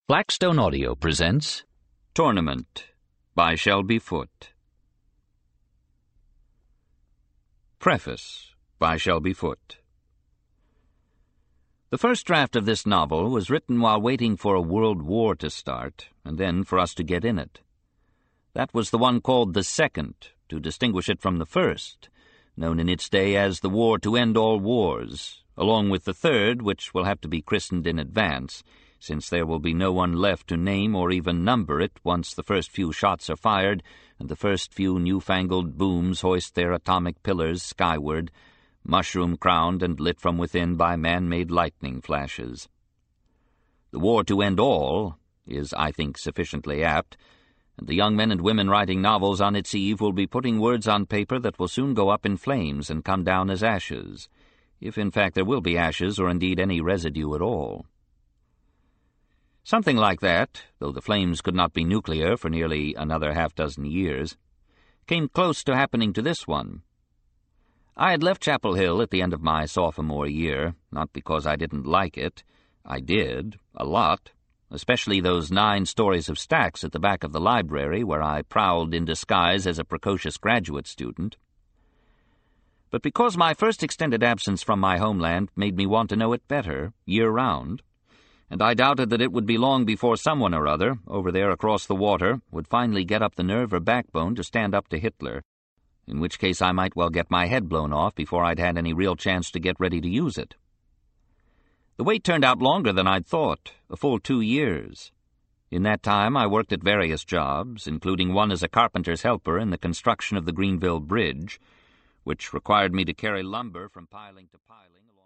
Blackstone Audio presents Tournament by Shelby Foote. Preface by Shelby Foote. The first draft of this novel was written while waiting for a world war to start, and then for us to get in it. That was the one called the Second, to distinguish it from the first, known in its day as the War to End All Wars, along with the third, which will have to be christened in advance, since there will be no one left to name or even number it once the first few shots are fired and the first few newfangled booms hoist their atomic pillars skyward, mushroom-crowned and lit from within by man-made lightning flashes. The War to End All is, I think, sufficiently apt, and the young men and women writing novels on its eve will be putting words on paper that will soon go up in flames and come down as ashes, if in fact there will be ashes or indeed any residue at all. Something like that, though the flames could not be nuclear for nearly another half-dozen years, came close to happening to this one. I had left Chapel Hill at the end of my sophomore year, not because I didn't like it. I did, a lot, especially those 9 stories of stacks at the back of the library where I prowled in disguise as a precocious graduate student. But because my first extended absence from my homeland made me want to know it better, year-round, and I doubted that it would be long before someone or other, over there across the water, would finally get up the nerve or backbone to stand up to Hitler, in which case I might well get my head blown off before I'd had any real chance to get ready to use it. The wait turned out longer than I'd thought, a full 2 years. In that time I worked at various jobs, including one as a carpenter's helper in the construction of the Greenville Bridge, which required me to carry lumber from piling to piling along